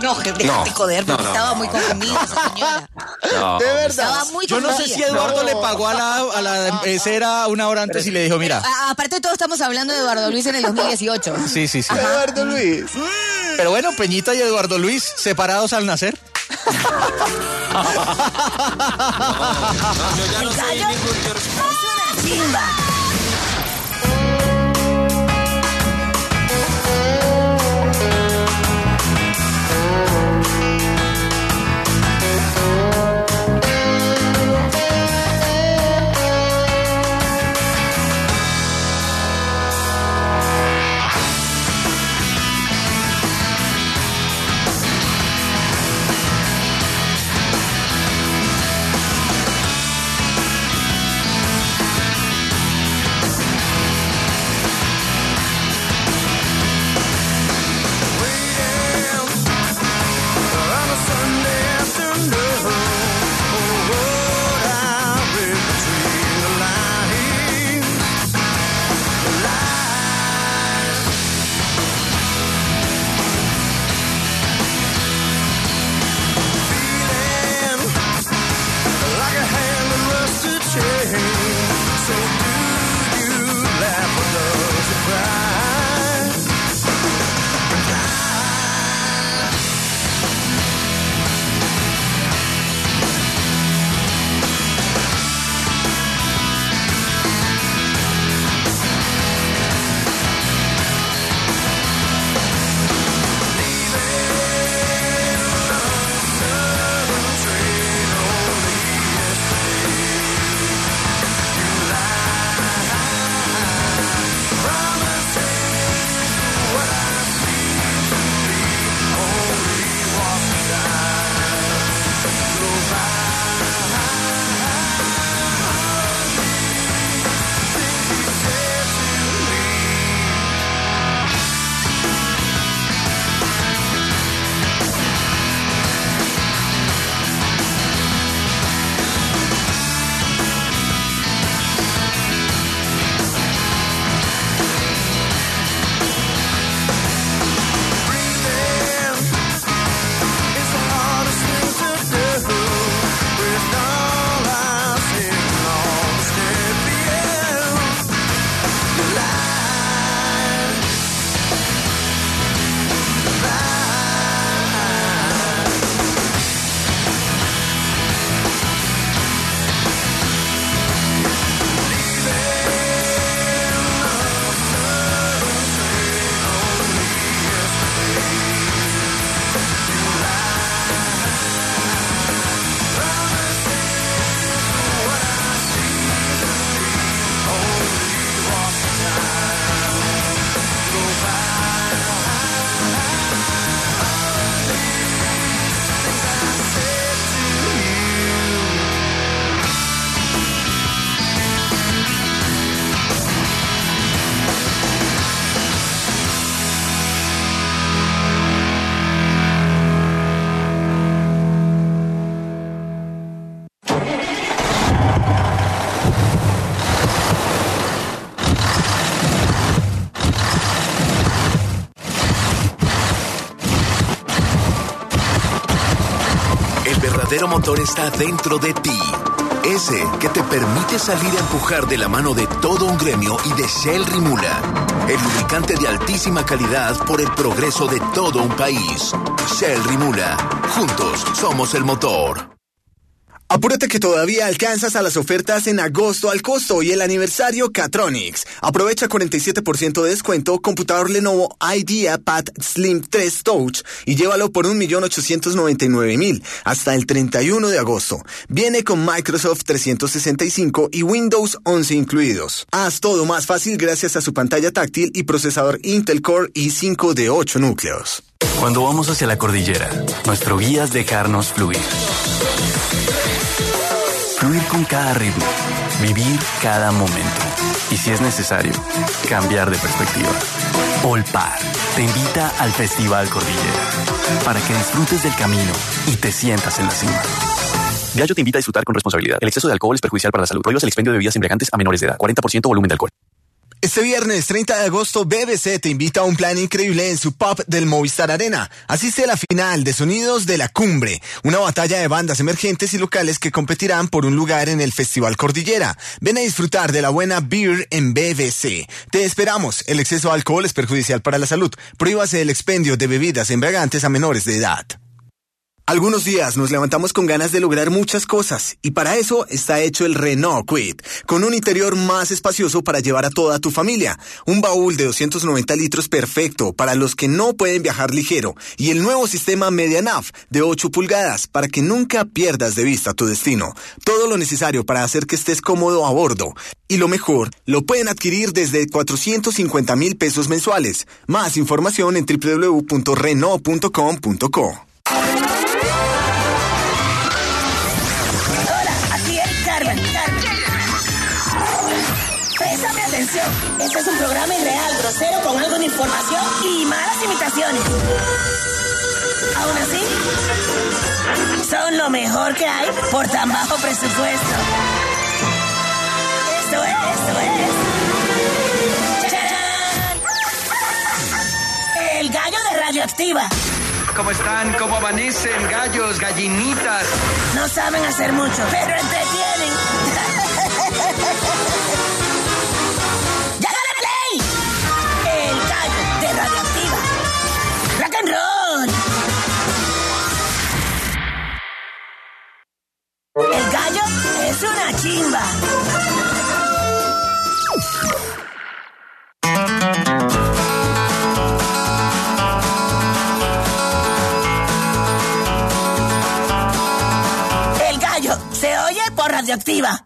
No, déjate joder, porque estaba muy confundida esa señora. No. De verdad. Estaba muy Yo confundida. no sé si Eduardo le pagó a la mesera una hora antes y le dijo, mira. Aparte de todo, estamos hablando de Eduardo Luis en el 2018. Sí. Eduardo Luis. Pero bueno, Peñita y Eduardo Luis, separados al nacer. Yo ya no soy ningún Simba. El verdadero motor está dentro de ti. Ese que te permite salir a empujar de la mano de todo un gremio y de Shell Rimula. El lubricante de altísima calidad por el progreso de todo un país. Shell Rimula. Juntos somos el motor. Apúrate que todavía alcanzas a las ofertas en agosto al costo y el aniversario Catronics. Aprovecha 47% de descuento, computador Lenovo IdeaPad Slim 3 Touch y llévalo por 1.899.000 hasta el 31 de agosto. Viene con Microsoft 365 y Windows 11 incluidos. Haz todo más fácil gracias a su pantalla táctil y procesador Intel Core i5 de 8 núcleos. Cuando vamos hacia la cordillera, nuestro guía es dejarnos fluir. Fluir con cada ritmo, vivir cada momento y, si es necesario, cambiar de perspectiva. Olpar te invita al Festival Cordillera para que disfrutes del camino y te sientas en la cima. Diageo te invita a disfrutar con responsabilidad. El exceso de alcohol es perjudicial para la salud. Prohíbas el expendio de bebidas embriagantes a menores de edad. 40% volumen de alcohol. Este viernes 30 de agosto, BBC te invita a un plan increíble en su pub del Movistar Arena. Asiste a la final de Sonidos de la Cumbre, una batalla de bandas emergentes y locales que competirán por un lugar en el Festival Cordillera. Ven a disfrutar de la buena beer en BBC. Te esperamos. El exceso de alcohol es perjudicial para la salud. Prohíbase el expendio de bebidas embriagantes a menores de edad. Algunos días nos levantamos con ganas de lograr muchas cosas y para eso está hecho el Renault Kwid, con un interior más espacioso para llevar a toda tu familia, un baúl de 290 litros perfecto para los que no pueden viajar ligero y el nuevo sistema MediaNav de 8 pulgadas para que nunca pierdas de vista tu destino. Todo lo necesario para hacer que estés cómodo a bordo. Y lo mejor, lo pueden adquirir desde 450,000 pesos mensuales. Más información en www.renault.com.co. Préstame atención. Este es un programa irreal, grosero, con algo de información y malas imitaciones. Aún así, son lo mejor que hay por tan bajo presupuesto. Esto es. ¡Chachán! El gallo de Radioactiva. ¿Cómo están? ¿Cómo amanecen? Gallos, gallinitas. No saben hacer mucho, pero entretienen. ¡Ya dale play! El gallo de Radioactiva. Rock and roll. El gallo es una chimba. El gallo se oye por Radioactiva.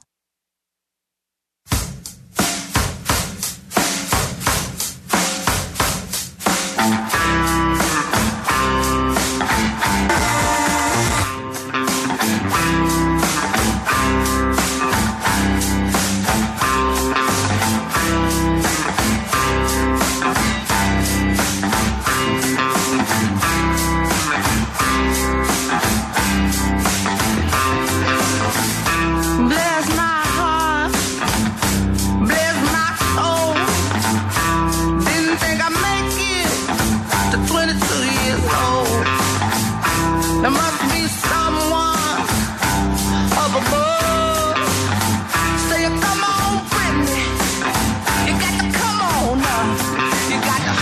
Bless my heart, bless my soul. Didn't think I'd make it to 22 years old. There must be someone up above. Say, come on, Britney, you got to come on now. You got to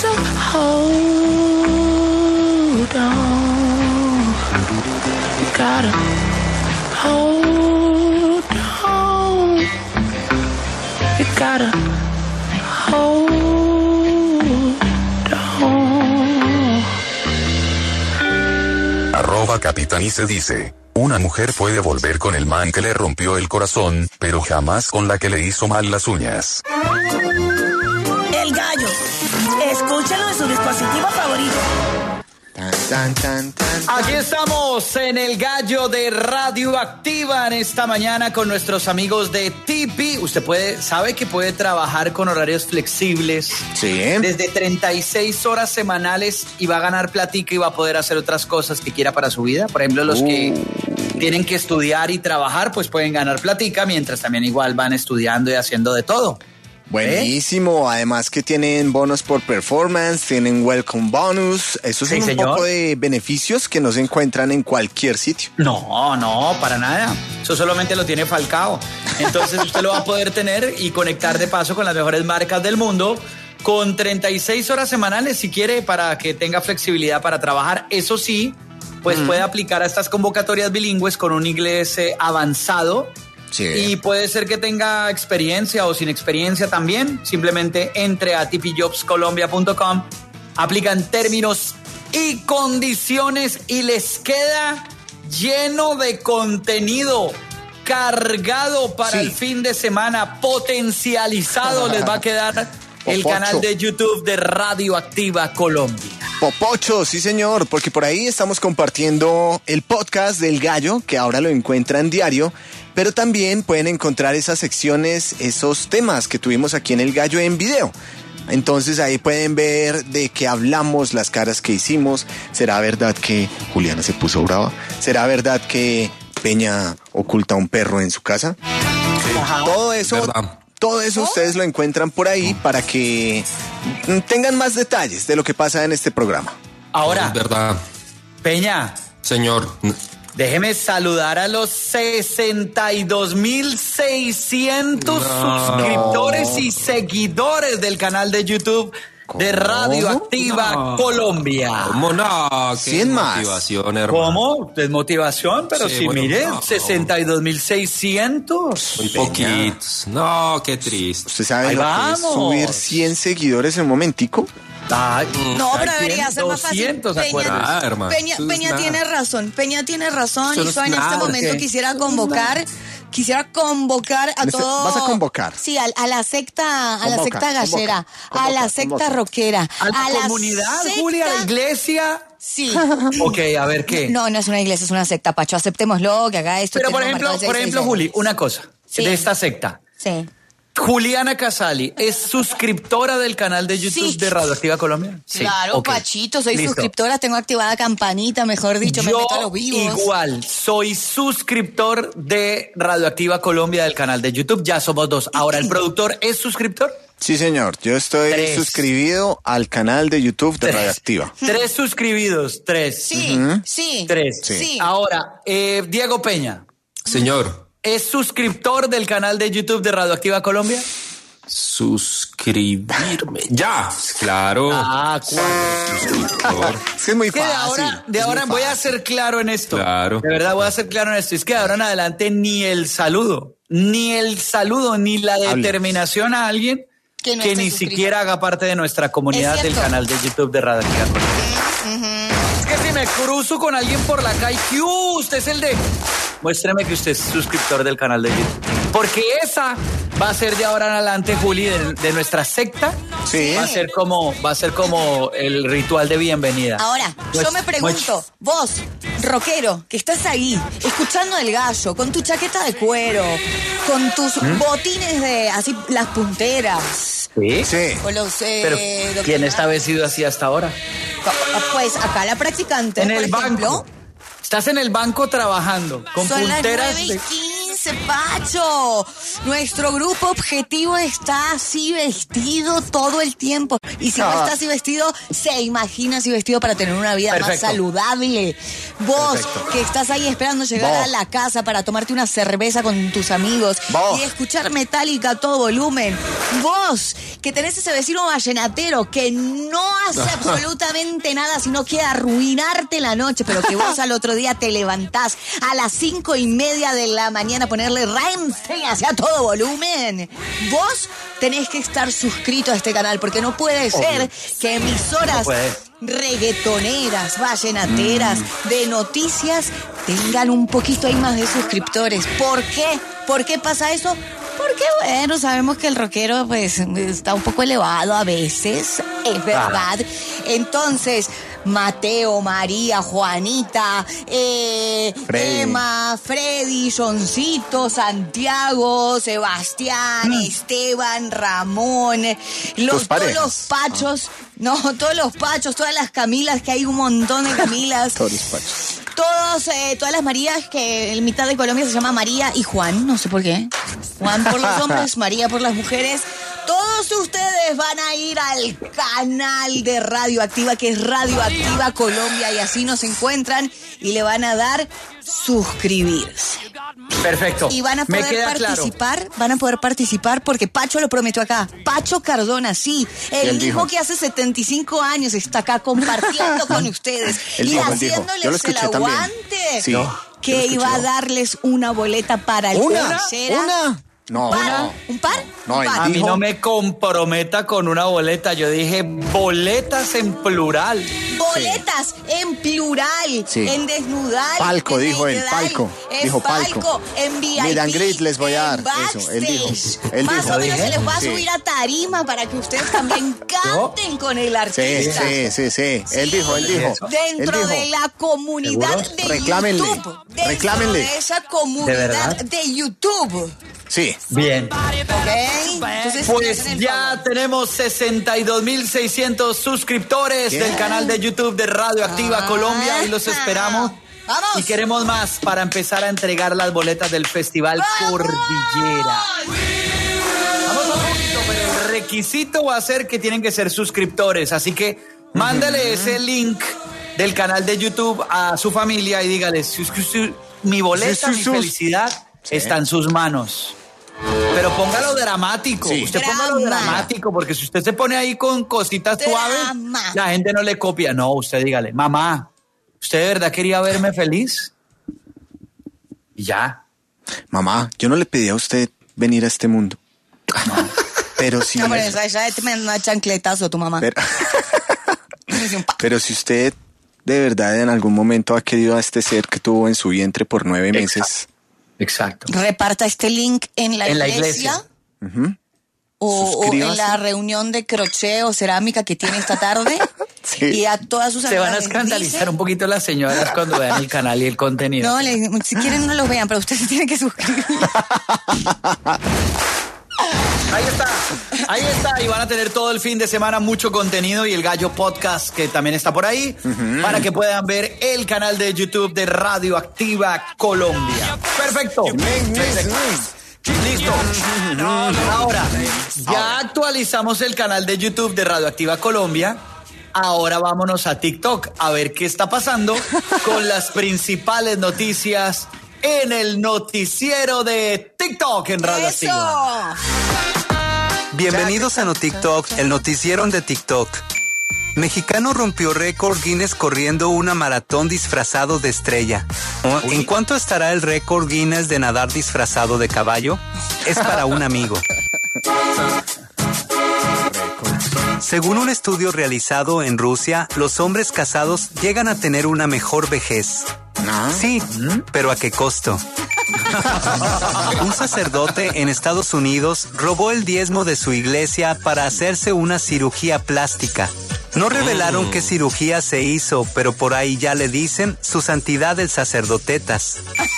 to hold on. You gotta hold on. You gotta hold on. @Capitanice dice: una mujer puede volver con el man que le rompió el corazón, pero jamás con la que le hizo mal las uñas. El gallo. Escúchalo en su dispositivo favorito. Aquí estamos en el gallo de Radioactiva en esta mañana con nuestros amigos de Tipi. Usted sabe que puede trabajar con horarios flexibles. Sí. Desde 36 horas semanales y va a ganar platica y va a poder hacer otras cosas que quiera para su vida. Por ejemplo, los que tienen que estudiar y trabajar, pues pueden ganar platica, mientras también igual van estudiando y haciendo de todo. Buenísimo, además que tienen bonos por performance, tienen welcome bonus, eso son un poco de beneficios que no se encuentran en cualquier sitio. No, para nada, eso solamente lo tiene Falcao, entonces usted lo va a poder tener y conectar de paso con las mejores marcas del mundo con 36 horas semanales si quiere para que tenga flexibilidad para trabajar, eso sí, pues puede aplicar a estas convocatorias bilingües con un inglés avanzado. Sí. Y puede ser que tenga experiencia o sin experiencia también. Simplemente entre a tipijobscolombia.com, aplican términos y condiciones y les queda lleno de contenido cargado para el fin de semana, potencializado. Les va a quedar el canal de YouTube de Radioactiva Colombia. Popocho, sí señor, porque por ahí estamos compartiendo el podcast del Gallo, que ahora lo encuentran diario, pero también pueden encontrar esas secciones, esos temas que tuvimos aquí en el Gallo en video. Entonces ahí pueden ver de qué hablamos, las caras que hicimos. ¿Será verdad que Juliana se puso brava? ¿Será verdad que Peña oculta un perro en su casa? Todo eso ustedes lo encuentran por ahí para que tengan más detalles de lo que pasa en este programa. Ahora, es verdad. Peña. Señor. Déjeme saludar a los 62,600 suscriptores y seguidores del canal de YouTube de Radioactiva Colombia. ¿Cómo no? 100 más. Motivación, hermano. ¿Cómo? Desmotivación, pero Sí, si bueno, mire, no. 62,600. Muy poquitos. No, qué triste. ¿Usted sabe Ahí lo que es vamos. subir 100 seguidores en un momentico? Ay, No, pero ¿quién? debería ser más fácil. 200, ¿se acuerdan? Ah, hermano. Peña Eso es nada. tiene razón. Peña tiene razón. Eso Y no es yo en este nada, momento ¿qué? quisiera convocar a todo. ¿Vas a convocar? Sí, a la secta, Convoca, gallera, a la secta rockera, ¿A la comunidad, secta- Julia, la iglesia? Sí. Ok, a ver, ¿qué? No es una iglesia, es una secta, Pacho. Aceptémoslo, que haga esto. Pero por tenemos ejemplo, marcado el 666. Juli, una cosa Sí. de esta secta. Sí. Juliana Casali es suscriptora del canal de YouTube Sí. de Radioactiva Colombia. Sí, Claro, ok. Pachito, soy Listo. suscriptora, tengo activada campanita, mejor dicho, me Yo meto a los vivos. igual, soy suscriptor de Radioactiva Colombia del canal de YouTube. Ya somos dos. Ahora, ¿el productor es suscriptor? Sí, señor. Yo estoy 3. suscribido al canal de YouTube de Radioactiva. 3 suscribidos, 3. Sí, sí. 3. Sí. Ahora, Diego Peña, Señor, ¿es suscriptor del canal de YouTube de Radioactiva Colombia? suscribirme. Ya, claro. Ah, Suscriptor. Es que es muy Que fácil. de ahora voy a ser claro en esto. Claro. De verdad voy a ser claro en esto. Es que de ahora en adelante ni el saludo, ni la Hable. determinación a alguien Que no que esté ni suscrito. siquiera haga parte de nuestra comunidad Es del cierto. canal de YouTube de Radioactiva Colombia. Es que si me cruzo con alguien por la calle, ¿qué? Usted es el de... Muéstreme que usted es suscriptor del canal de YouTube. Porque esa va a ser de ahora en adelante, Juli, de nuestra secta. Sí. Va a ser como el ritual de bienvenida. Ahora, yo me pregunto, vos, rockero, que estás ahí, escuchando el gallo, con tu chaqueta de cuero, con tus botines de, así, las punteras, ¿Sí? Sí. con los... Pero, ¿quién está vestido así hasta ahora? Pues acá la practicante, En por el ejemplo, banco. Estás en el banco trabajando con son las punteras 9:15, Pacho. Nuestro grupo objetivo está así vestido todo el tiempo. Y si no está así vestido, se imagina así vestido para tener una vida más saludable. Vos, que estás ahí esperando llegar a la casa para tomarte una cerveza con tus amigos y escuchar Metallica a todo volumen. Vos, que tenés ese vecino vallenatero que no hace absolutamente nada, sino que arruinarte la noche, pero que vos al otro día te levantás a las 5:30 de la mañana a ponerle Rammstein hacia todo volumen. Vos tenés que estar suscrito a este canal, porque no puede ser que emisoras reggaetoneras, vallenateras, de noticias tengan un poquito ahí más de suscriptores. ¿Por qué? ¿Por qué pasa eso? Porque, bueno, sabemos que el rockero, pues, está un poco elevado a veces, es verdad. Entonces, Mateo, María, Juanita, Emma, Freddy, Joncito, Santiago, Sebastián, Esteban, Ramón, todos los Pachos, todos los Pachos, todas las Camilas, que hay un montón de Camilas. Todos los Pachos. Todas las Marías, que en mitad de Colombia se llama María y Juan, no sé por qué. Juan por los hombres, María por las mujeres. Todos ustedes van a ir al canal de Radioactiva, que es Radioactiva Colombia, y así nos encuentran y le van a dar suscribirse. Perfecto. Y van a poder participar porque Pacho lo prometió acá. Pacho Cardona, sí, el mismo que hace 75 años está acá compartiendo con ustedes y haciéndoles el aguante, que iba a darles una boleta para el tercera. No. ¿Un par? No, a mí no me comprometa con una boleta. Yo dije boletas en plural. Boletas en plural. Sí. En desnudal. Palco, en dijo él. Palco. Dijo palco. En VIP. Meet and greet les voy a dar. Backstage. Eso, él dijo. Más o menos se les va a subir a tarima para que ustedes también canten con el artista. Sí. Él dijo. Dentro de la comunidad de YouTube. Reclámenle. De esa comunidad de YouTube. Sí. Bien. Entonces, pues ya tenemos 62,600 suscriptores del canal de YouTube de Radioactiva Colombia y los esperamos. ¡Vamos! Y queremos más para empezar a entregar las boletas del Festival Cordillera. Vamos a punto, pero el requisito va a ser que tienen que ser suscriptores. Así que mándale ese link del canal de YouTube a su familia y dígale, mi boleta, mi felicidad está en sus manos. Pero póngalo dramático. Usted póngalo dramático, porque si usted se pone ahí con cositas suaves, la gente no le copia. No, usted dígale, mamá, ¿usted de verdad quería verme feliz? Y ya. Mamá, yo no le pedí a usted venir a este mundo. No. Pero si... No, pero ya te me da chancletazo tu mamá. Pero si usted de verdad en algún momento ha querido a este ser que tuvo en su vientre por 9 meses... Exacto. Reparta este link en la iglesia. O en la reunión de crochet o cerámica que tiene esta tarde. Y a todas sus amigas. Se van a escandalizar un poquito las señoras cuando vean el canal y el contenido. No, si quieren no los vean, pero ustedes tienen que suscribir. Ahí está, y van a tener todo el fin de semana mucho contenido y el Gallo Podcast que también está por ahí para que puedan ver el canal de YouTube de Radioactiva Colombia. Perfecto. Listo. Ahora, ya actualizamos el canal de YouTube de Radioactiva Colombia. Ahora vámonos a TikTok a ver qué está pasando con las principales noticias en el noticiero de TikTok en Radioactiva. Bienvenidos a NoTikTok, el noticiero de TikTok. Mexicano rompió récord Guinness corriendo una maratón disfrazado de estrella. ¿En cuánto estará el récord Guinness de nadar disfrazado de caballo? Es para un amigo. Según un estudio realizado en Rusia, los hombres casados llegan a tener una mejor vejez. Sí, pero ¿a qué costo? Un sacerdote en Estados Unidos robó el diezmo de su iglesia para hacerse una cirugía plástica. No revelaron qué cirugía se hizo, pero por ahí ya le dicen su santidad el sacerdotetas.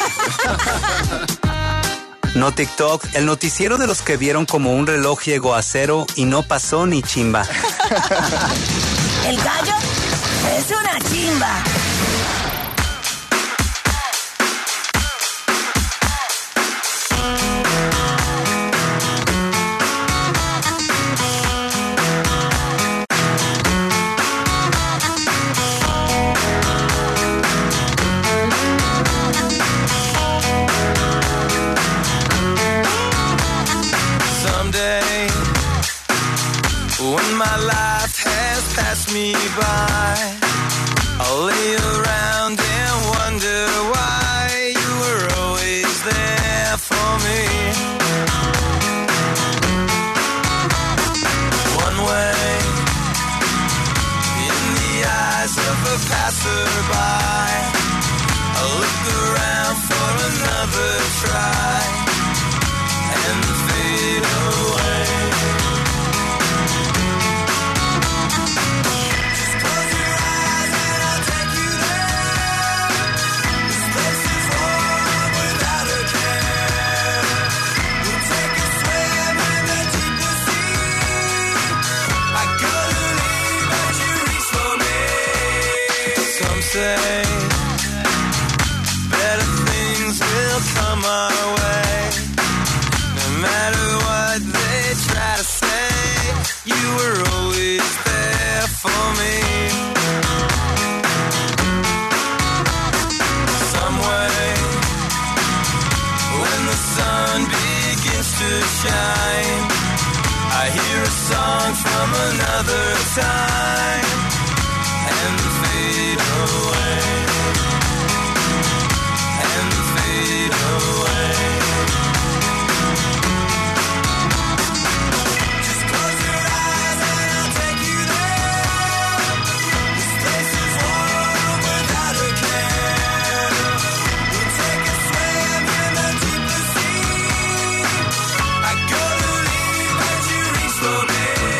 No TikTok, el noticiero de los que vieron como un reloj llegó a cero y no pasó ni chimba. El gallo es una chimba. When my life has passed me by, I'll lay around and wonder why you were always there for me. One way in the eyes of a passerby, I'll look around for another try and fade away. Say better things will come our way. No matter what they try to say, you were always there for me. Some way, when the sun begins to shine, I hear a song from another time and fade away, and fade away. Just close your eyes and I'll take you there. This place is warm without a care. We'll take a swim in the deepest sea. I go to leave but you reach for me.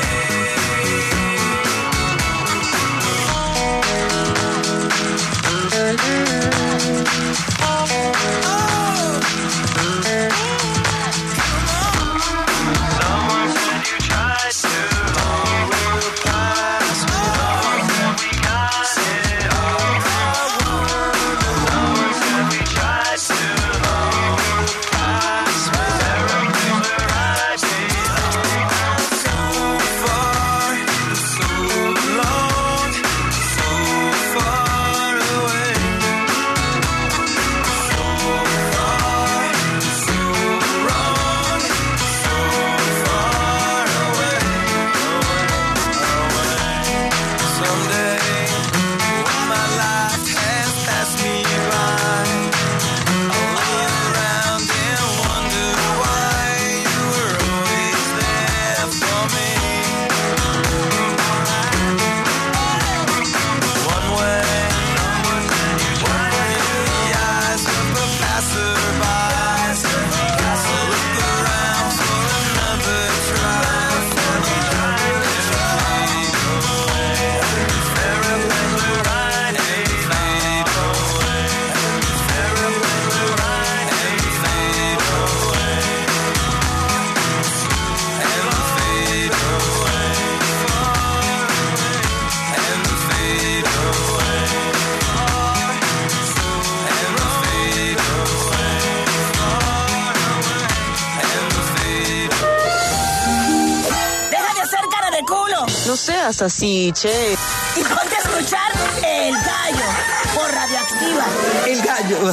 No seas así, che. Y ponte a escuchar El Gallo por Radioactiva. El Gallo.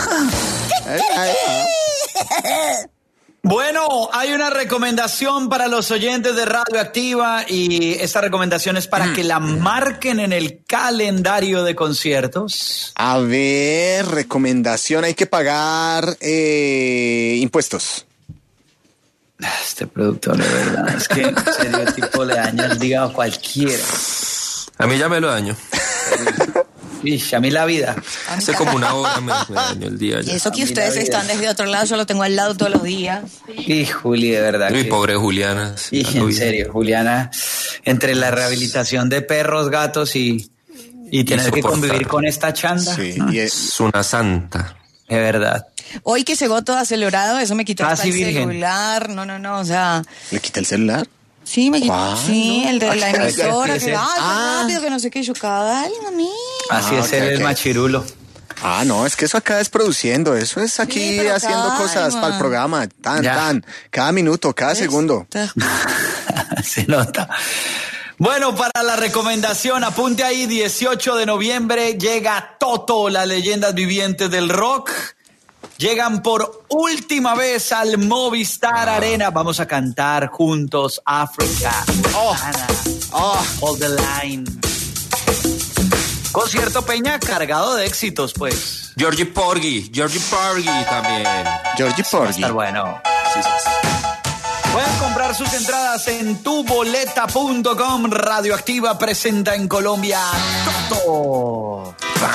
Bueno, hay una recomendación para los oyentes de Radioactiva y esta recomendación es para que la marquen en el calendario de conciertos. A ver, recomendación, hay que pagar impuestos. Este productor, de verdad, es que en serio el tipo le daña el día a cualquiera. A mí ya me lo daño. A mí la vida. Hace como una hora me daño el día ya. Y eso que ustedes están desde otro lado, yo lo tengo al lado todos los días. Y Juli, de verdad. Mi pobre Juliana. Sí, en serio, Juliana, entre la rehabilitación de perros, gatos y tener que convivir con esta chanda. Sí, y es una santa. De verdad. Hoy que llegó todo acelerado, eso me quitó hasta Casi el virgen. celular. No, o sea... ¿Le quita el celular? Sí, me quitó. ¿Cuál? Sí, el de la emisora. Así Que, es. qué rápido, que no sé qué. Yo, dale, mami. Así es ok, el ok. machirulo. Ah, no, es que eso acá es produciendo, eso es aquí Sí, pero haciendo calma. cosas para el programa, Ya. cada minuto, cada segundo. Se nota. Bueno, para la recomendación, apunte ahí, 18 de noviembre llega Toto, las leyendas vivientes del rock. llegan por última vez al Movistar Arena. Vamos a cantar juntos África. Hold the line. Concierto Peña cargado de éxitos, pues. Georgie Porgy también. Georgie Porgy. Va a estar bueno. Sí. Pueden comprar sus entradas en tuboleta.com. Radioactiva presenta en Colombia Toto.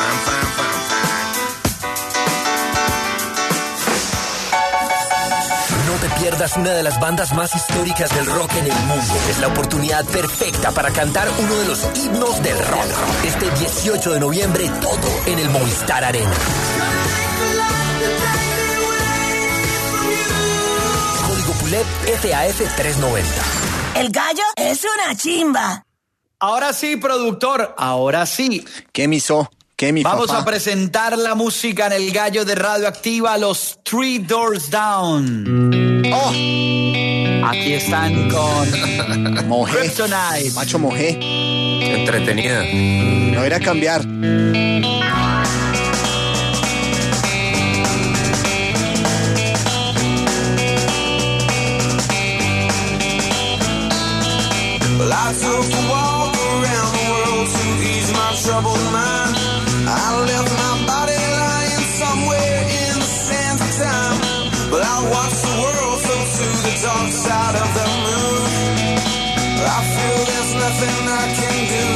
No te pierdas una de las bandas más históricas del rock en el mundo. Es la oportunidad perfecta para cantar uno de los himnos del rock. Este 18 de noviembre, todo en el Movistar Arena. Código PULEP FAF 390. El gallo es una chimba. Ahora sí, productor, ahora sí. ¿Qué miso? ¿Qué mi Vamos papá? a presentar la música en el gallo de Radioactiva, los Three Doors Down. Aquí están con Mojé. Kryptonite. Macho mojé. Entretenida. No era a cambiar. Well, I took a walk around the world to ease my troubled mind. I left my body lying somewhere in the sands of time. But I watched the world flow to the dark side of the moon. I feel there's nothing I can do.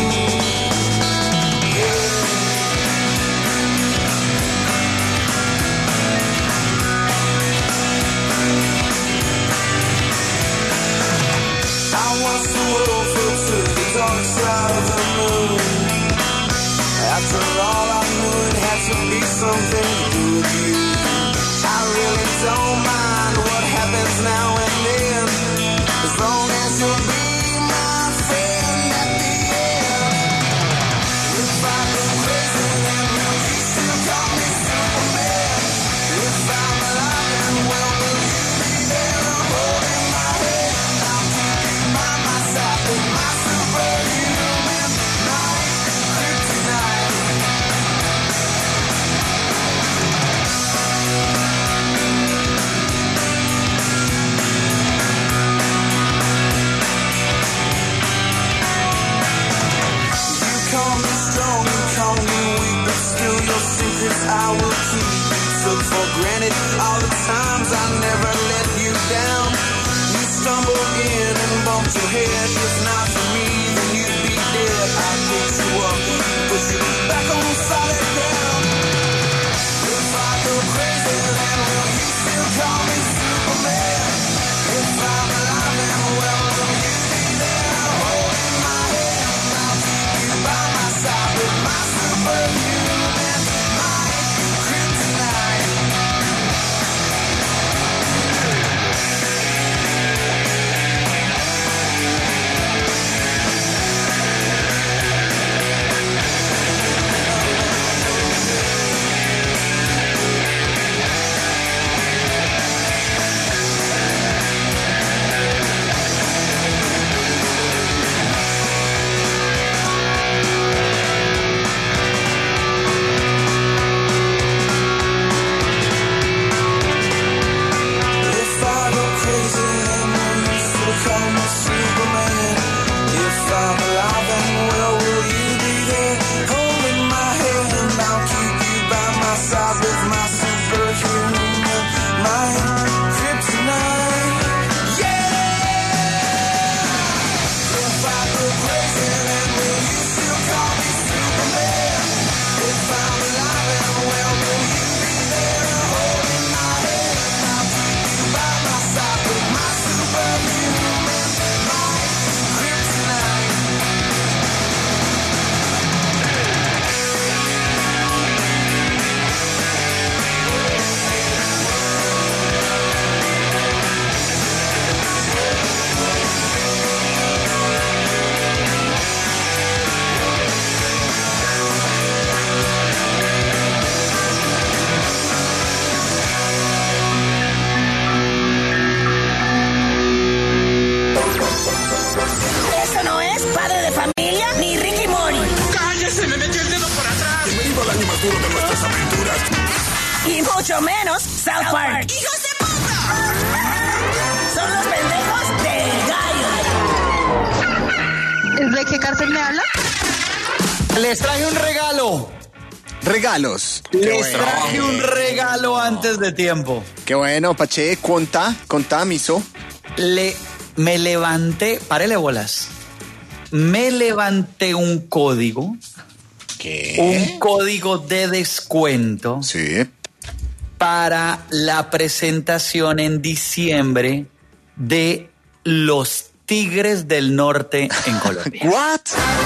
I watched the world flow to the dark side of the moon. After all, I knew it had to be something to do with you. I really don't mind what happens now and then, as long as you'll be my friend at the end. If I go crazy, then will you still call me Superman? If I'm alive, then well, will you be there holding my hand? I'll keep you by my side with my superhuman might, kryptonite. Call me strong, you call me weak, but still your secrets I will keep. Took for granted all the times I never let you down. You stumbled in and bumped your head. If not for me, then you'd be dead. I picked you up, put you back on solid ground. If I go crazy, then will you still call me Superman? If I'm alive, then well, will you be there holding my hand? I'll keep you by my side with my superhuman might, kryptonite. If I go crazy, then will you still call me Superman? If I'm alive, then well, will you be there holding my hand? I'll keep you by my side with my superhuman mind, kryptonite. Yeah! If I go crazy, then will you still call me Superman? If I'm alive, then well, will you be there holding my hand? I'll keep you by my side with my superhuman might, kryptonite. Eso no es Padre de Familia ni Ricky Mori. ¡Cállese! ¡Me metió el dedo por atrás! Bienvenido al año más duro de nuestras aventuras. Y mucho menos South Park. ¡Hijos de puta! Son los pendejos del gallo. ¿De qué cárcel me habla? Les traje un regalo. Regalos. Les traje un regalo antes de tiempo. Qué bueno, Pache, contá, Miso. Me levanté, párele bolas. Me levanté un código. ¿Qué? Un código de descuento. Sí. Para la presentación en diciembre de los Tigres del Norte en Colombia. ¿What?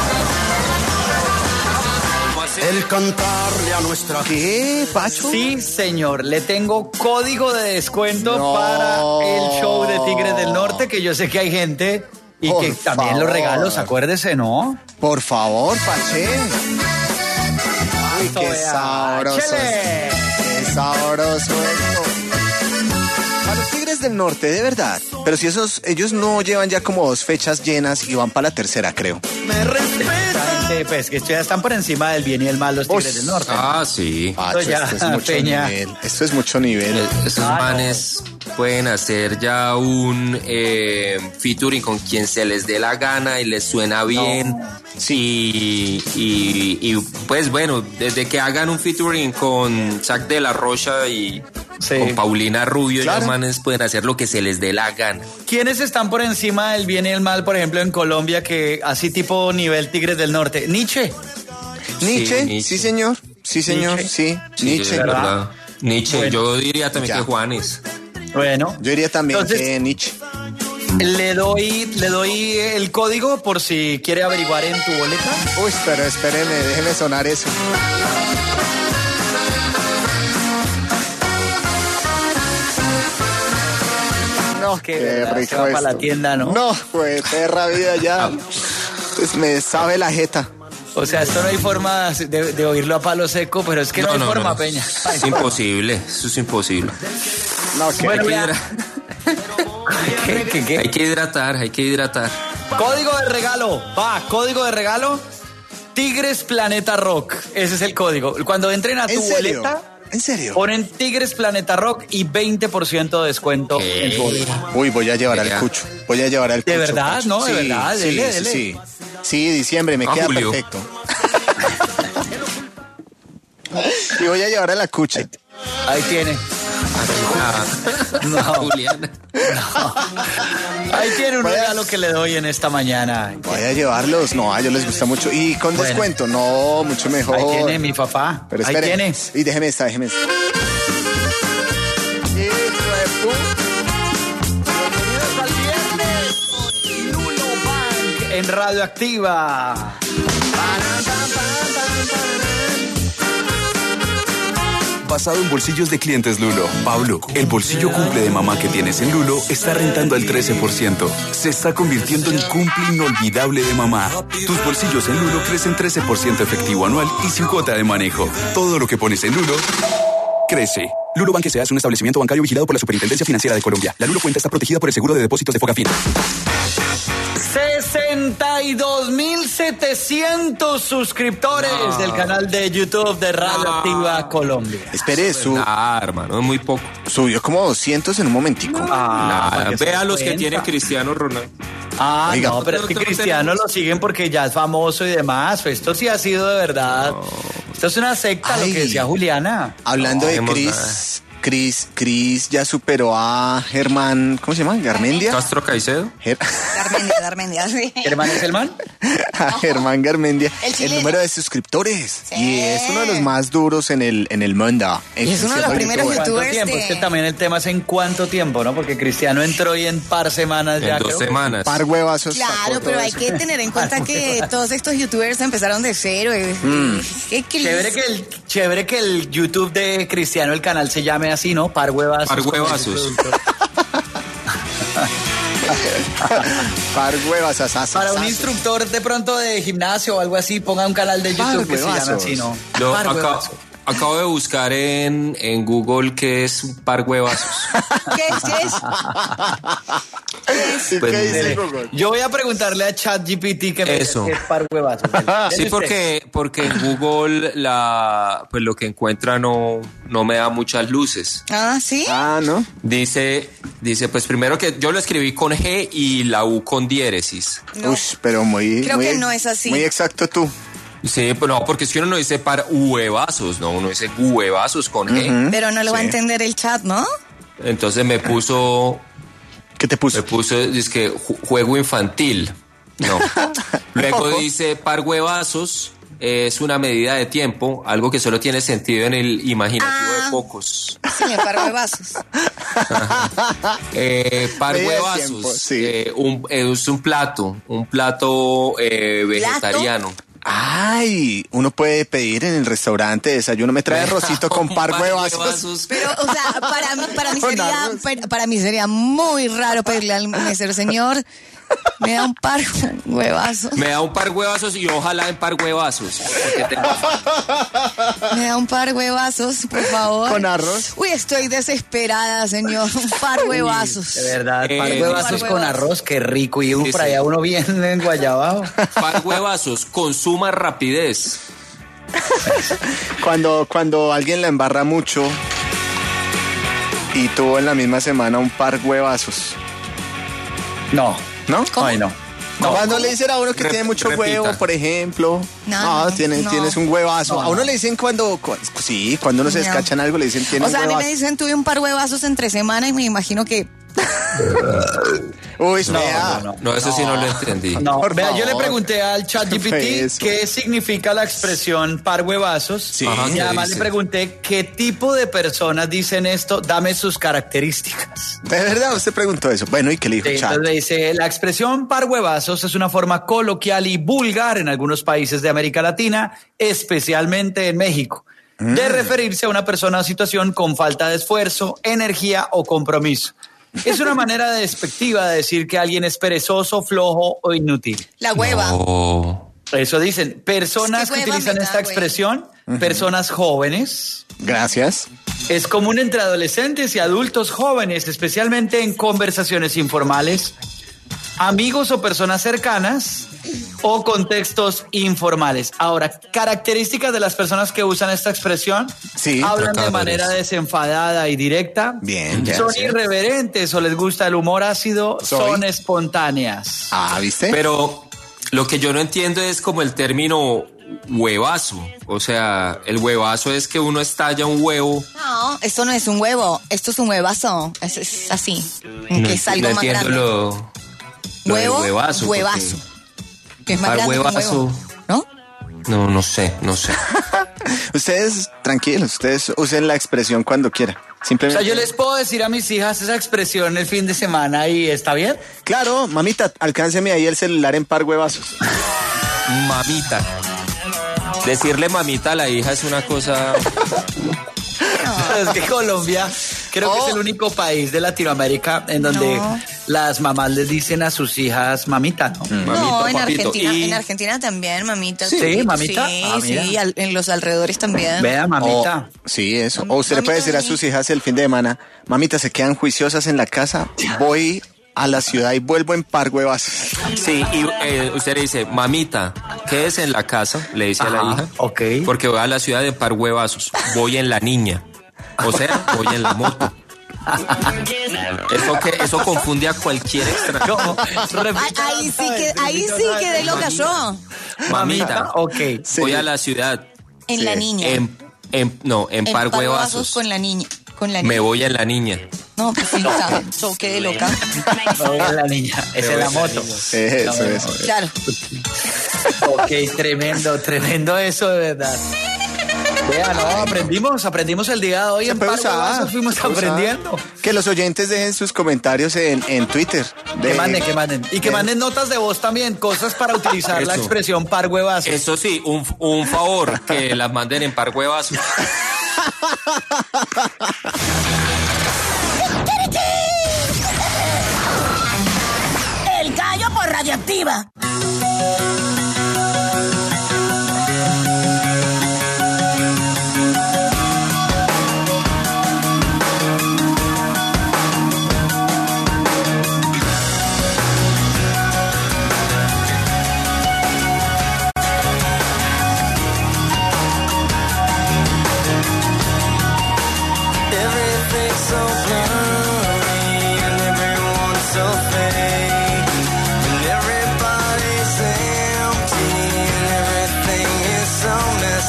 El cantarle a nuestra... ¿Qué, Pacho? Sí, señor. Le tengo código de descuento para el show de Tigres del Norte, que yo sé que hay gente y Por que también favor. los regalos, acuérdese, ¿no? Por favor, Pache. Uy, qué Vea, sabroso. chele. Qué sabroso esto. A los Tigres del Norte, de verdad. Pero si ellos no llevan ya como 2 fechas llenas y van para la tercera, creo. Me respetan. Pues que ya están por encima del bien y el mal los Tigres del Norte. Ah, sí. Pacho, ya, esto es mucho Peña. nivel. Esto es mucho nivel. Esos manes pueden hacer ya un featuring con quien se les dé la gana y les suena bien. Sí. Y pues bueno, desde que hagan un featuring con Zack de la Rocha y con Paulina Rubio, Claro. los manes pueden hacer lo que se les dé la gana. ¿Quiénes están por encima del bien y el mal, por ejemplo, en Colombia, que así tipo nivel Tigres del Norte? Nietzsche. Nietzsche, Nietzsche. sí, señor. Sí, señor, Nietzsche. sí. Nietzsche. Es verdad. Nietzsche, Bueno. yo diría también Ya. que Juanes. Bueno, Yo diría también Entonces- que Nietzsche. le doy el código por si quiere averiguar en tu boleta. Uy, pero espéreme, déjeme sonar eso. No, Qué qué verdad, rico se va para esto. la tienda, ¿no? No, pues perra vida ya. Pues me sabe la jeta. O sea, esto no hay forma de oírlo a palo seco, pero es que no, hay forma, Peña. Es imposible, eso es imposible. No, que Bueno, hay, ya. ¿Qué? hay que hidratar, hay que hidratar. Código de regalo. Va, código de regalo. Tigres Planeta Rock. Ese es el código. Cuando entren a tu ¿En serio? boleta, ¿En serio? ponen Tigres Planeta Rock y 20% de descuento ¿Qué? en tu boleta. Uy, voy a llevar al Ya. cucho. Voy a llevar al cucho. ¿De verdad? Pacho. No, de Sí, verdad. sí, Dele, sí, dele. sí. Sí, diciembre, me Ah, queda Julio. perfecto. Y voy a llevar a la cucha. Ahí tiene. No. Juliana. Ahí tiene un Vaya. regalo que le doy en esta mañana. Voy a llevarlos. No, a ellos les gusta mucho. Y con Bueno. descuento, no, mucho mejor. Ahí tiene mi papá. Pero Ahí espere. tiene. Y déjeme esta. Bienvenido al viernes. Lulo Bank en Radioactiva. Basado en bolsillos de clientes Lulo. Pablo, el bolsillo cumple de mamá que tienes en Lulo está rentando al 13%. Se está convirtiendo en cumple inolvidable de mamá. Tus bolsillos en Lulo crecen 13% efectivo anual y sin cuota de manejo. Todo lo que pones en Lulo crece. Lulo Bank S.A. es un establecimiento bancario vigilado por la Superintendencia Financiera de Colombia. La Lulo cuenta está protegida por el seguro de depósitos de Fogafín. 62.700 suscriptores del canal de YouTube de Radioactiva Colombia. Espere, hermano, es muy poco. Subió como 200 en un momentico. Nada, que ve a se los que cuenta. tiene Cristiano Ronaldo. Oiga. No, pero es que Cristiano lo siguen porque ya es famoso y demás. Pues esto sí ha sido de verdad. Esto es una secta, lo Ay. que decía Juliana. Hablando de hacemos Cris ya superó a Germán, ¿cómo se llama? ¿Garmendia? Castro Caicedo. Garmendia, sí. ¿Germán es el man? A Germán Garmendia. El El chileno. número de suscriptores. Sí. Y es uno de los más duros en el mundo. Y es uno de los primeros ¿Cuánto youtubers tiempo? Es que de... también el tema es en cuánto tiempo, ¿no? Porque Cristiano entró y en par semanas ya. En 2 creo que- semanas. Par huevazos. Claro, sacó pero todo hay eso. que tener en cuenta que todos estos youtubers empezaron de cero. Qué Chévere que el YouTube de Cristiano, el canal se llame así, ¿no? Par huevazos. Par huevazos. Par huevas, asas. Para un instructor de pronto de gimnasio o algo así, ponga un canal de Par YouTube que se llame huevazos. así, ¿no? Yo Par acabo, huevazos. Acabo de buscar en Google qué es un par huevazos. ¿Qué es? Pues, ¿Qué dice mire, Google? Yo voy a preguntarle a ChatGPT que me Eso. diga qué es par huevazos. Sí, porque en Google pues lo que encuentra no me da muchas luces. Ah, ¿sí? Ah, ¿no? Dice, pues primero que yo lo escribí con G y la U con diéresis. No. Ush, pero muy... Creo muy- que no es así. Muy exacto tú. Sí, pero no, porque es que uno no dice par huevazos, no, uno dice huevazos con G. Pero no lo va a Sí. entender el chat, ¿no? Entonces me puso, ¿Qué te puso? dice que juego infantil. No. Luego dice par huevazos es una medida de tiempo, algo que solo tiene sentido en el imaginativo de pocos. Sí, par huevazos. Par Medida de huevazos tiempo, sí. es un plato vegetariano. Ay, uno puede pedir en el restaurante desayuno, me trae arrocito con par huevazos. Pero, o sea, Con arroz. para mí sería muy raro pedirle al mesero, señor, me da un par huevazos. Me da un par huevazos y ojalá en par huevazos. Porque tengo- Me da un par huevazos, por favor. Con arroz. Uy, estoy desesperada, señor. Un par huevazos. De verdad, par Eh, huevazos par con huevazos. arroz, qué rico. Y uno Sí, por sí. allá, uno bien en guayabao. Par huevazos con suma rapidez. Cuando alguien la embarra mucho y tuvo en la misma semana un par huevazos, No. ¿no? Ay, no. Cuando le dicen a uno que tiene mucho repita. huevo, por ejemplo, No, tienes un huevazo. No, A uno no. le dicen cuando uno se No. descachan algo, le dicen tiene O un sea, a mí huevazo. me dicen tuve un par huevazos entre semana y me imagino que Uy, vea. No, eso sí no lo entendí. No, Por vea, yo le favor. pregunté al ¿Qué fue ChatGPT eso? qué significa la expresión par huevazos. Sí. Ajá, Y ¿qué además dice? le pregunté qué tipo de personas dicen esto, dame sus características. De verdad, usted preguntó eso. Bueno, ¿y qué le dijo Sí, Chat? entonces le dice, la expresión par huevazos es una forma coloquial y vulgar en algunos países de América Latina, especialmente en México, de referirse a una persona o situación con falta de esfuerzo, energía o compromiso. Es una manera despectiva de decir que alguien es perezoso, flojo o inútil. la hueva. No. Eso dicen. Personas Es que que hueva utilizan me da esta hueva. expresión, personas jóvenes. Gracias. Es común entre adolescentes y adultos jóvenes, especialmente en conversaciones informales, amigos o personas cercanas o contextos informales. Ahora, características de las personas que usan esta expresión. Sí. Hablan de Tracadores. manera desenfadada y directa. Bien, ya, Son sí. irreverentes o les gusta el humor ácido. Soy. Son espontáneas. Ah, ¿viste? Pero lo que yo no entiendo es como el término huevazo. O sea, el huevazo es que uno estalla un huevo. No, esto no es un huevo, esto es un huevazo. Es así, que es algo no más entiendo grande. lo del Huevo, huevazo. huevazo. Que es más Par grande que un huevazo. huevo, ¿no? No, no sé. Ustedes, tranquilos, ustedes usen la expresión cuando quieran. O Simplemente. sea, yo les puedo decir a mis hijas esa expresión el fin de semana y ¿está bien? Claro, mamita, alcánceme ahí el celular en par huevazos. Mamita. Decirle mamita a la hija es una cosa. Es que Colombia creo que es el único país de Latinoamérica en donde No. las mamás les dicen a sus hijas mamita, ¿no? No, en papito. Argentina, Y- en Argentina también, mamita. Sí, mamita. Sí, Ah, mira. sí, en los alrededores también. Vea, mamita. Sí, eso. O usted le puede Mamita, decir a sus hijas el fin de semana, mamita, se quedan juiciosas en la casa, voy a la ciudad y vuelvo en par huevazos. Sí, y usted le dice, mamita, quédese en la casa, le dice a la Ajá, hija. ok. Porque voy a la ciudad de par huevazos. Voy en la niña. O sea, voy en la moto. Eso confunde a cualquier extranjero. Ahí sí quedé loca yo. Mamita, ok. voy a la ciudad. En la niña. En par huevazos. con la niña. Con la Me niña. voy en la niña. No, pues sí, loca. Yo quedé loca. No, es la niña, esa es la moto. Eso. Claro. Ok, tremendo eso de verdad. Vea, no, aprendimos el día de hoy Se en puede par usar, huevazos, fuimos se puede usar. aprendiendo. Que los oyentes dejen sus comentarios en Twitter. Que manden. Y que manden notas de voz también, cosas para utilizar la Eso. expresión par huevazos. Eso sí, un favor, que las manden en par huevazos. El gallo por radioactiva.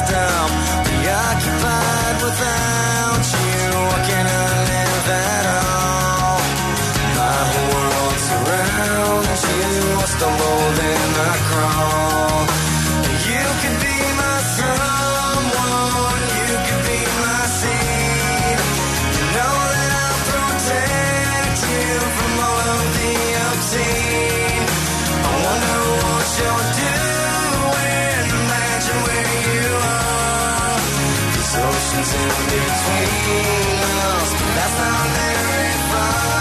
stop. Preoccupied without you, I cannot live at all. My whole world surrounds you, I stumble then I crawl. You could be my someone, you could be my seed. You know that I'll protect you from all of the obscene. I wonder what you're doing, imagine where you are. These oceans in between us, but that's not very far.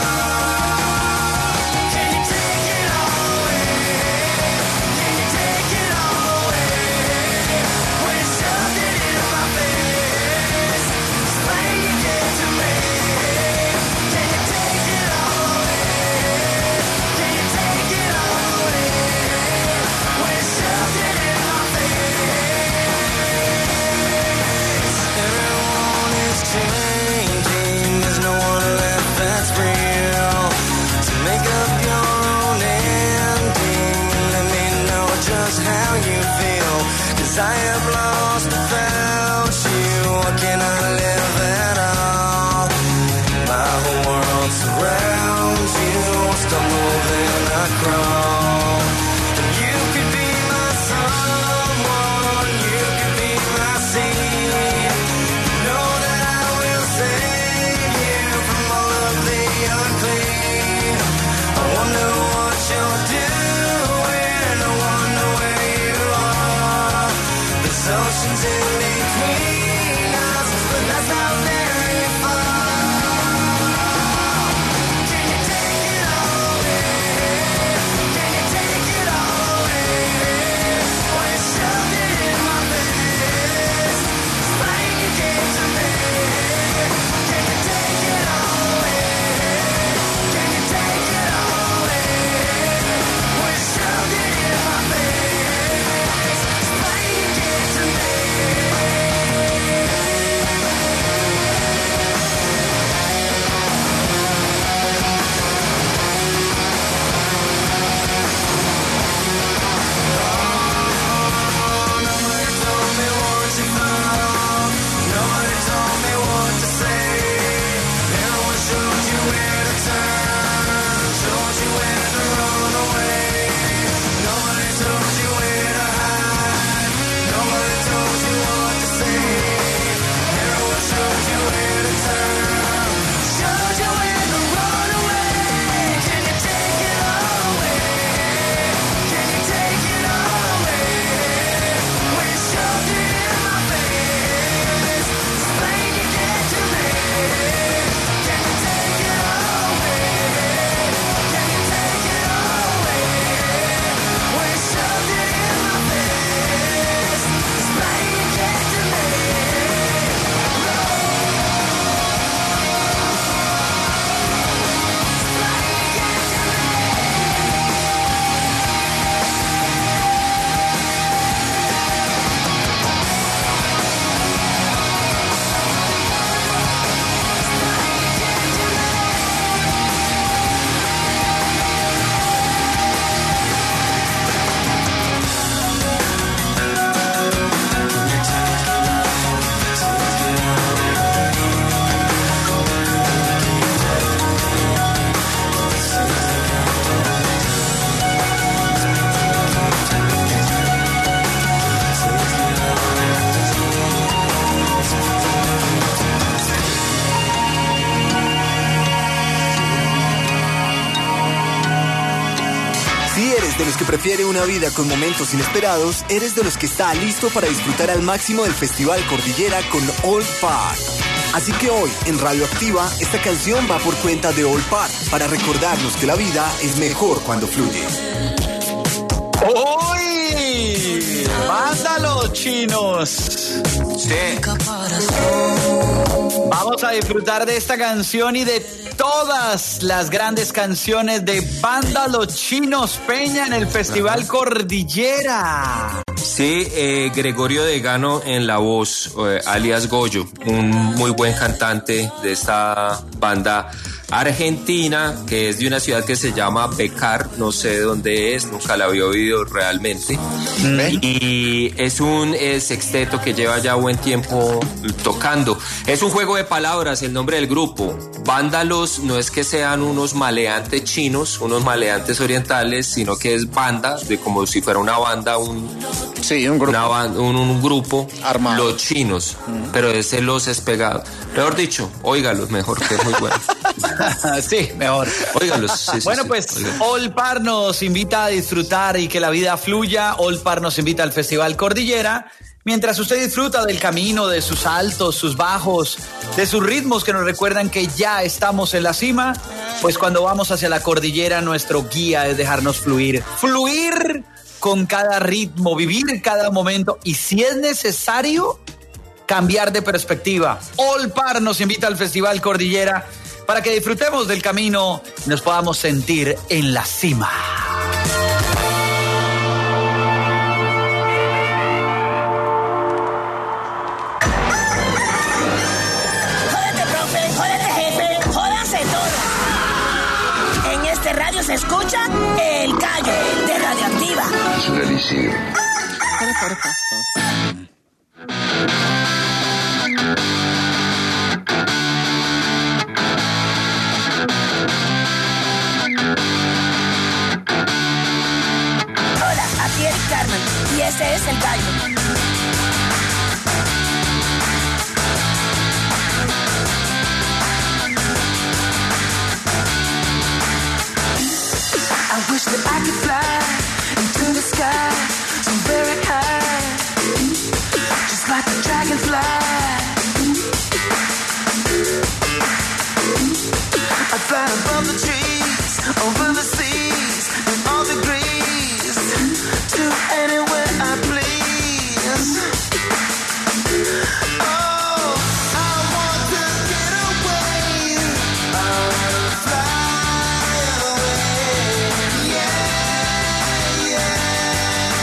Can you take it all away? Can you take it all away? When you shoved it in my face, explain you get to me. Can you take it all away? Can you take it all away? When you shoved it in my face. Everyone is changing, there's no one left that's real. So make up your own ending and let me know just how you feel. 'Cause I am lost without you, I cannot live at all. My whole world surrounds you, I stumble then I crawl. And you could be my someone, you could be my seed. Know that I will save you from all of the unclean. I wonder what you're doing, I wonder where you are. There's oceans in between us, but that's not very far. Can you take it all away? Can you take it all away? When you shoved it in my face, explain you gave to me. Can you take it all away? Can you take it all away? When you shoved it in my face, explain you gave to me. Nobody told me what to find. Nobody told me what to say. No one showed you where to turn, showed you where to run away. Nobody told you where to hide. Nobody told you what to say. No one showed you where to turn, showed you where to run away. Can you take it all away? Can you take it all away? When you shoved it in my face, explain you get to me. Can you take it all away? Can you take it all away? When you shoved it in my face, explain you get to me. Si eres de los que prefiere una vida con momentos inesperados, eres de los que está listo para disfrutar al máximo del Festival Cordillera con All Part. Así que hoy, en Radioactiva, esta canción va por cuenta de All Part, para recordarnos que la vida es mejor cuando fluye. ¡Uy! ¡Banda Los Chinos! Sí. Vamos a disfrutar de esta canción y de todas las grandes canciones de Banda Los Chinos Peña en el Festival Cordillera. Sí, Gregorio Degano en la voz, alias Goyo, un muy buen cantante de esta banda Argentina, que es de una ciudad que se llama Becar, no sé dónde es, nunca la había oído realmente. Y es un sexteto que lleva ya buen tiempo tocando. Es un juego de palabras, el nombre del grupo. Vándalos no es que sean unos maleantes chinos, unos maleantes orientales, sino que es banda, de como si fuera una banda, un grupo, un grupo armado. Los chinos, pero ese los es pegado. Mejor dicho, óigalos mejor, que es muy bueno. Sí, mejor. Óigalos. Sí, bueno, sí, pues óigalos. Olpar nos invita a disfrutar y que la vida fluya. Olpar nos invita al Festival Cordillera. Mientras usted disfruta del camino, de sus altos, sus bajos, de sus ritmos que nos recuerdan que ya estamos en la cima, pues cuando vamos hacia la cordillera, nuestro guía es dejarnos fluir. Fluir con cada ritmo, vivir cada momento y si es necesario, cambiar de perspectiva. Olpar nos invita al Festival Cordillera para que disfrutemos del camino y nos podamos sentir en la cima. Radio se escucha El Gallo de Radioactiva. Es un elixir. Hola, aquí Eric Carmen y este es El Gallo. I wish that I could fly into the sky so very high, just like a dragonfly. I'd fly above the trees, over the seas, in all degrees, to anywhere I please. Oh, I want to get away. I want to fly away. Yeah, yeah.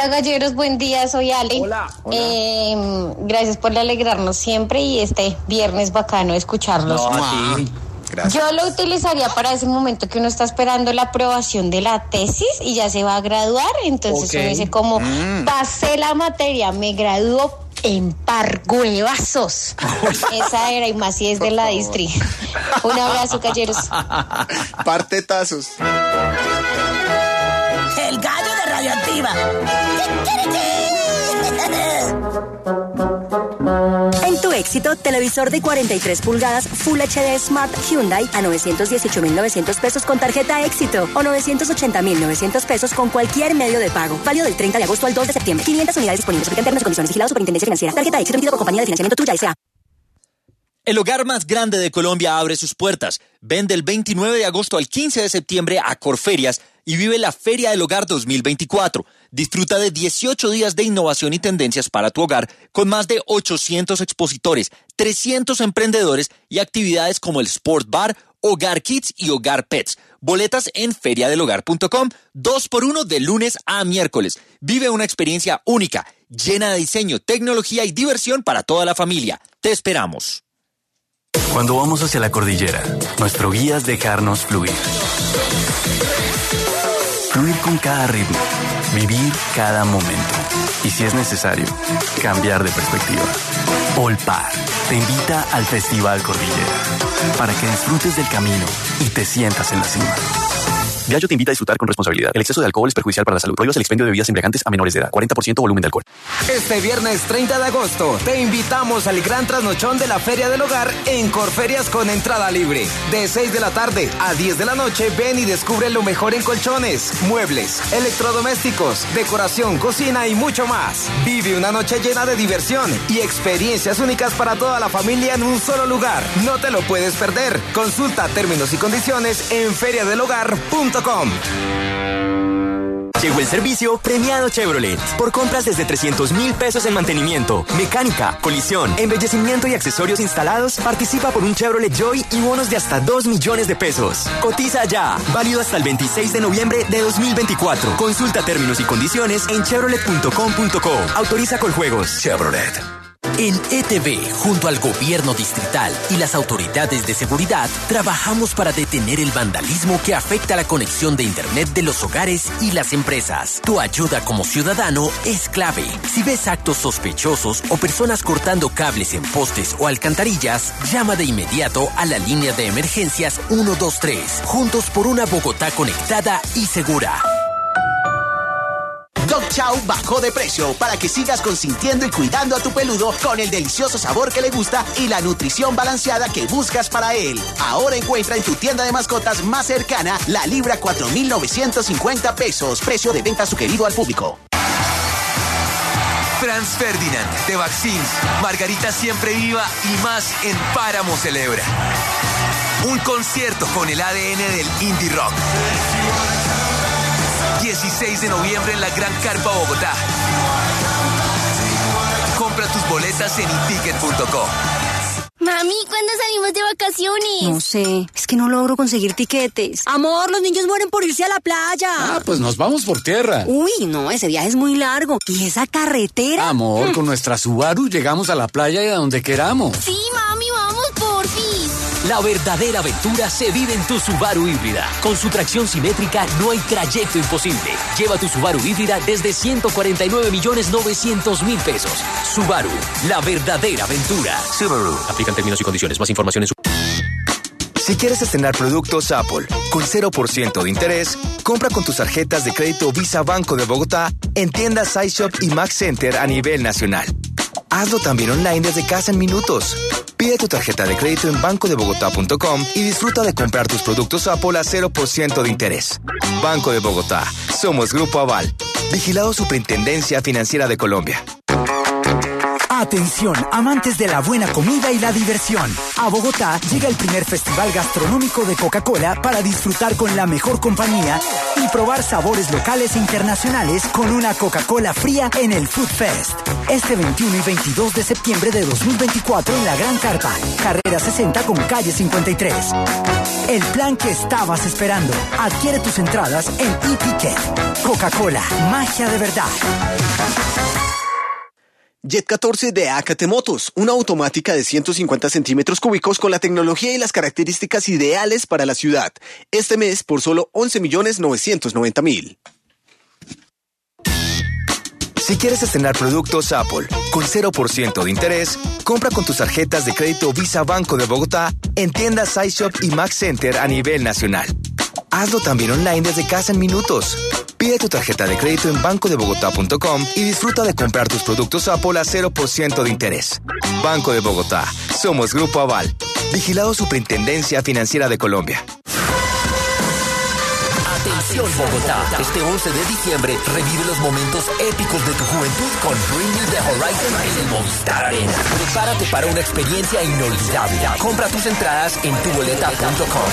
Hola galleros, buen día, soy Ale. Hola. Gracias por alegrarnos siempre y este viernes bacano escucharlos. No, a ti. Gracias. Yo lo utilizaría para ese momento que uno está esperando la aprobación de la tesis y ya se va a graduar, entonces uno dice como, pasé la materia, me gradúo en par huevazos. Esa era, y más si es de la distri. Un abrazo, galleros. Partetazos. El gallo de Radioactiva. En tu éxito, televisor de 43 pulgadas Full HD Smart Hyundai a 918,900 pesos con tarjeta éxito o 980,900 pesos con cualquier medio de pago. Válido del 30 de agosto al 2 de septiembre. 500 unidades disponibles. Aplican términos y condiciones. Vigilado Superintendencia Financiera. Tarjeta éxito emitida por compañía de financiamiento Tuya S.A. El hogar más grande de Colombia abre sus puertas. Ven del 29 de agosto al 15 de septiembre a Corferias y vive la Feria del Hogar 2024. Disfruta de 18 días de innovación y tendencias para tu hogar con más de 800 expositores, 300 emprendedores y actividades como el Sport Bar, Hogar Kids y Hogar Pets. Boletas en feriadelhogar.com, 2x1 de lunes a miércoles. Vive una experiencia única, llena de diseño, tecnología y diversión para toda la familia. Te esperamos. Cuando vamos hacia la cordillera, nuestro guía es dejarnos fluir. Fluir con cada ritmo, vivir cada momento. Y si es necesario, cambiar de perspectiva. Olpar te invita al Festival Cordillera para que disfrutes del camino y te sientas en la cima. Diageo te invita a disfrutar con responsabilidad. El exceso de alcohol es perjudicial para la salud. Prohíbas el expendio de bebidas embriagantes a menores de edad. 40% volumen de alcohol. Este viernes 30 de agosto te invitamos al gran trasnochón de la Feria del Hogar en Corferias con entrada libre. De 6 de la tarde a 10 de la noche ven y descubre lo mejor en colchones, muebles, electrodomésticos, decoración, cocina y mucho más. Vive una noche llena de diversión y experiencias únicas para toda la familia en un solo lugar. No te lo puedes perder. Consulta términos y condiciones en feriadelhogar.com. Llegó el servicio premiado Chevrolet. Por compras desde 300,000 pesos en mantenimiento, mecánica, colisión, embellecimiento y accesorios instalados, participa por un Chevrolet Joy y bonos de hasta 2 millones de pesos. Cotiza ya. Válido hasta el 26 de noviembre de 2024. Consulta términos y condiciones en chevrolet.com.co. Autoriza Coljuegos. Chevrolet. En ETV, junto al gobierno distrital y las autoridades de seguridad, trabajamos para detener el vandalismo que afecta la conexión de Internet de los hogares y las empresas. Tu ayuda como ciudadano es clave. Si ves actos sospechosos o personas cortando cables en postes o alcantarillas, llama de inmediato a la línea de emergencias 123. Juntos por una Bogotá conectada y segura. Dog Chow bajó de precio para que sigas consintiendo y cuidando a tu peludo con el delicioso sabor que le gusta y la nutrición balanceada que buscas para él. Ahora encuentra en tu tienda de mascotas más cercana la libra 4,950 pesos, precio de venta sugerido al público. Franz Ferdinand, de Vaccines, Margarita siempre viva y más en Páramo celebra. Un concierto con el ADN del indie rock. 16 de noviembre en la Gran Carpa Bogotá. Compra tus boletas en iticket.com. Mami, ¿cuándo salimos de vacaciones? No sé, es que no logro conseguir tiquetes. Amor, los niños mueren por irse a la playa. Ah, pues nos vamos por tierra. Uy, no, ese viaje es muy largo. ¿Y esa carretera? Amor, con nuestra Subaru llegamos a la playa y a donde queramos. Sí, mami, vamos, porfis. La verdadera aventura se vive en tu Subaru híbrida. Con su tracción simétrica no hay trayecto imposible. Lleva tu Subaru híbrida desde 149,900,000 pesos. Subaru, la verdadera aventura. Subaru. Aplican términos y condiciones. Más información en su... Si quieres estrenar productos Apple con 0% de interés, compra con tus tarjetas de crédito Visa Banco de Bogotá en tiendas iShop y Max Center a nivel nacional. Hazlo también online desde casa en minutos. Pide tu tarjeta de crédito en bancodebogotá.com y disfruta de comprar tus productos Apple a 0% de interés. Banco de Bogotá. Somos Grupo Aval. Vigilado Superintendencia Financiera de Colombia. Atención, amantes de la buena comida y la diversión. A Bogotá llega el primer festival gastronómico de Coca-Cola para disfrutar con la mejor compañía y probar sabores locales e internacionales con una Coca-Cola fría en el Food Fest. Este 21 y 22 de septiembre de 2024 en la Gran Carpa, carrera 60 con calle 53. El plan que estabas esperando. Adquiere tus entradas en eTicket. Coca-Cola, magia de verdad. Jet 14 de AKT Motos, una automática de 150 centímetros cúbicos con la tecnología y las características ideales para la ciudad. Este mes por solo 11.990.000. Si quieres estrenar productos Apple con 0% de interés, compra con tus tarjetas de crédito Visa Banco de Bogotá en tiendas iShop y Max Center a nivel nacional. Hazlo también online desde casa en minutos. Pide tu tarjeta de crédito en bancodebogotá.com y disfruta de comprar tus productos Apple a 0% de interés. Banco de Bogotá. Somos Grupo Aval. Vigilado Superintendencia Financiera de Colombia. Atención Bogotá, este 11 de diciembre revive los momentos épicos de tu juventud con Bring Me the Horizon en el Movistar Arena. Prepárate para una experiencia inolvidable. Compra tus entradas en tuboleta.com.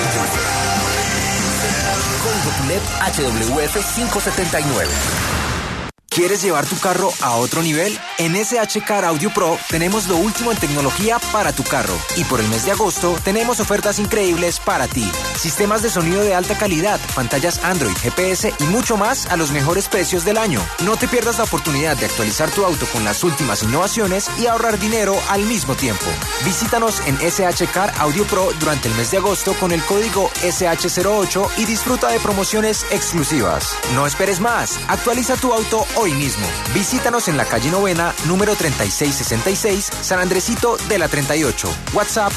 Código TULEP HWF 579. ¿Quieres llevar tu carro a otro nivel? En SH Car Audio Pro tenemos lo último en tecnología para tu carro. Y por el mes de agosto tenemos ofertas increíbles para ti. Sistemas de sonido de alta calidad, pantallas Android, GPS y mucho más a los mejores precios del año. No te pierdas la oportunidad de actualizar tu auto con las últimas innovaciones y ahorrar dinero al mismo tiempo. Visítanos en SH Car Audio Pro durante el mes de agosto con el código SH08 y disfruta de promociones exclusivas. No esperes más. Actualiza tu auto hoy mismo. Visítanos en la calle Novena, número 3666, San Andresito de la 38. WhatsApp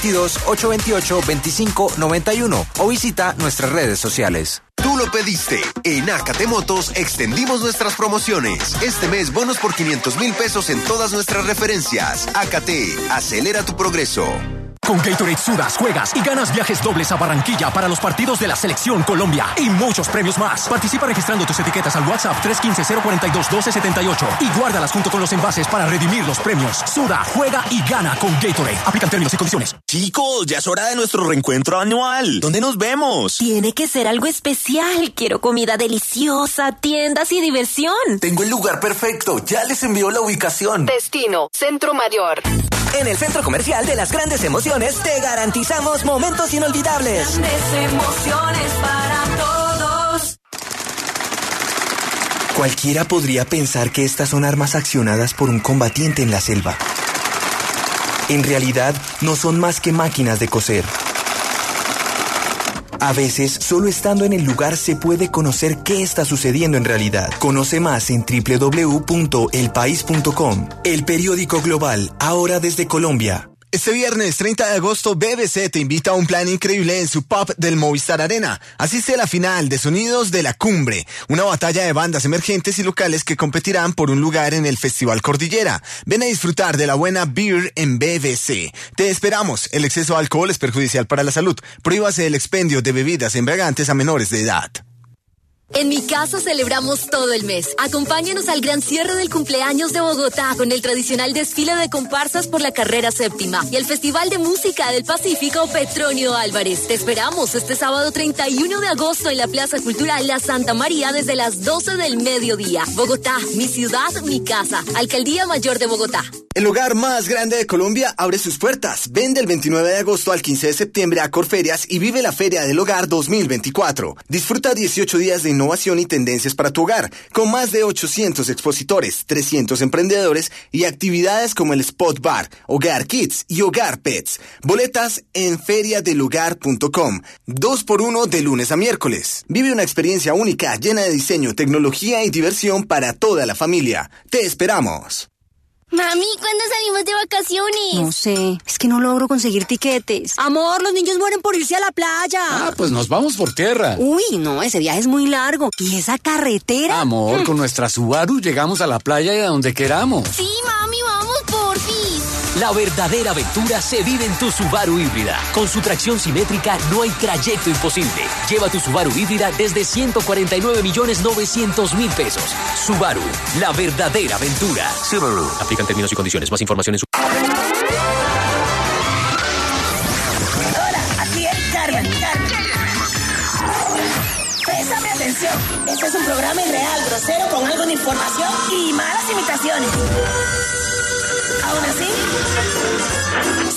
322-828-2591 o visita nuestras redes sociales. Tú lo pediste. En AKT Motos extendimos nuestras promociones. Este mes bonos por 500.000 pesos en todas nuestras referencias. AKT, acelera tu progreso. Con Gatorade sudas, juegas y ganas viajes dobles a Barranquilla para los partidos de la Selección Colombia y muchos premios más. Participa registrando tus etiquetas al WhatsApp 315-042-1278 y guárdalas junto con los envases para redimir los premios. Suda, juega y gana con Gatorade. Aplican términos y condiciones. Chicos, ya es hora de nuestro reencuentro anual. ¿Dónde nos vemos? Tiene que ser algo especial. Quiero comida deliciosa, tiendas y diversión. Tengo el lugar perfecto. Ya les envío la ubicación. Destino, Centro Mayor. En el Centro Comercial de las Grandes Emociones te garantizamos momentos inolvidables. Grandes emociones para todos. Cualquiera podría pensar que estas son armas accionadas por un combatiente en la selva. En realidad, no son más que máquinas de coser. A veces, solo estando en el lugar se puede conocer qué está sucediendo en realidad. Conoce más en www.elpaís.com. El periódico global, ahora desde Colombia. Este viernes 30 de agosto, BBC te invita a un plan increíble en su pub del Movistar Arena. Asiste a la final de Sonidos de la Cumbre, una batalla de bandas emergentes y locales que competirán por un lugar en el Festival Cordillera. Ven a disfrutar de la buena beer en BBC. Te esperamos. El exceso de alcohol es perjudicial para la salud. Prohíbase el expendio de bebidas embriagantes a menores de edad. En mi casa celebramos todo el mes. Acompáñanos al gran cierre del cumpleaños de Bogotá con el tradicional desfile de comparsas por la carrera séptima y el Festival de Música del Pacífico Petronio Álvarez. Te esperamos este sábado 31 de agosto en la Plaza Cultural La Santa María desde las 12 del mediodía. Bogotá, mi ciudad, mi casa. Alcaldía Mayor de Bogotá. El hogar más grande de Colombia abre sus puertas. Ven del 29 de agosto al 15 de septiembre a Corferias y vive la Feria del Hogar 2024. Disfruta 18 días de innovación y tendencias para tu hogar, con más de 800 expositores, 300 emprendedores y actividades como el Spot Bar, Hogar Kids y Hogar Pets. Boletas en feriadelhogar.com. 2x1 de lunes a miércoles. Vive una experiencia única llena de diseño, tecnología y diversión para toda la familia. Te esperamos. Mami, ¿cuándo salimos de vacaciones? No sé, es que no logro conseguir tiquetes. Amor, los niños mueren por irse a la playa. Ah, pues nos vamos por tierra. Uy, no, ese viaje es muy largo. ¿Y esa carretera? Amor, con nuestra Subaru llegamos a la playa y a donde queramos. Sí, mami, vamos, porfis. La verdadera aventura se vive en tu Subaru híbrida. Con su tracción simétrica no hay trayecto imposible. Lleva tu Subaru híbrida desde 149.900.000 pesos. Subaru, la verdadera aventura. Subaru. Aplican términos y condiciones. Más información en su... Hola, aquí es Carmen. Préstame atención. Este es un programa irreal, grosero, con algo de información y malas imitaciones. Aún así,